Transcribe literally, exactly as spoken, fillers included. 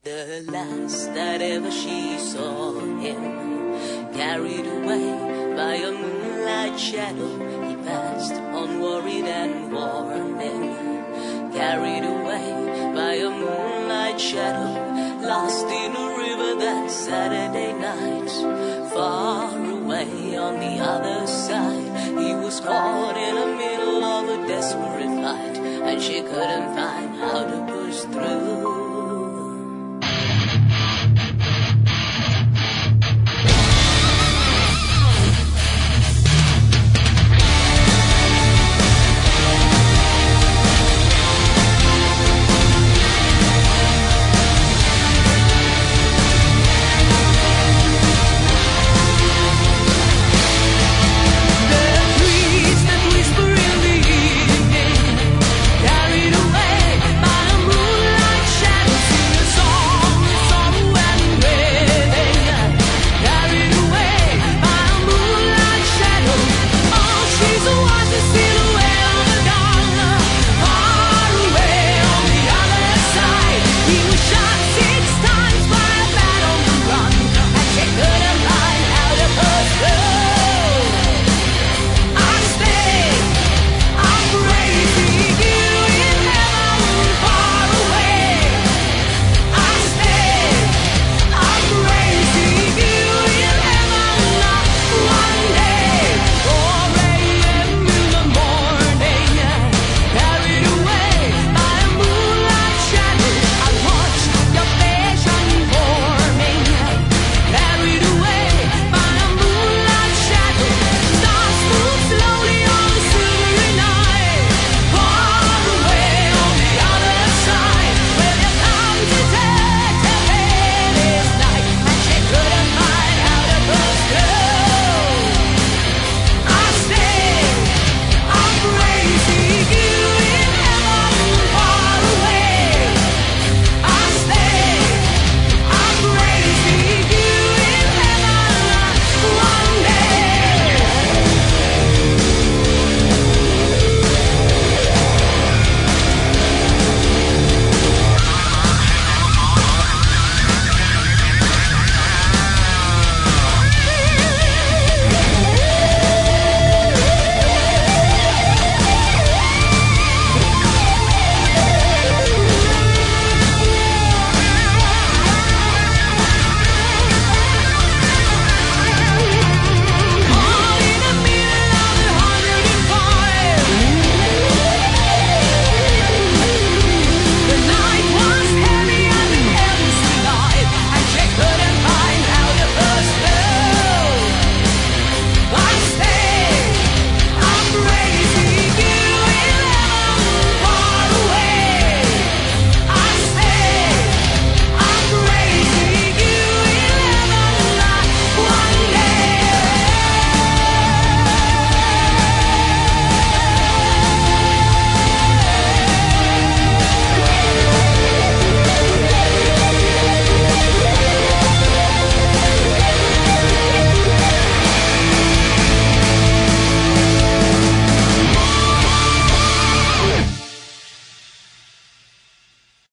The last that ever she saw him, carried away by a moonlight shadow, he passed unworried and warming. Carried away by a moonlight shadow, lost in a river that Saturday night. Far away on the other side, he was caught in the middle of a desperate fight, and she couldn't find how to